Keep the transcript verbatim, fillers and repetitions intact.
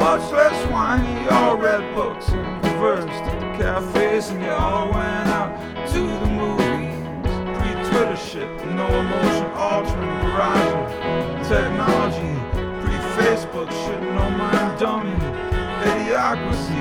much less wine. You all read books and conversed at the cafes, and you all went out to the movies. Pre-Twitter shit, no emotion altering garage technology. Pre-Facebook shit, no mind dummy. Idiocracy,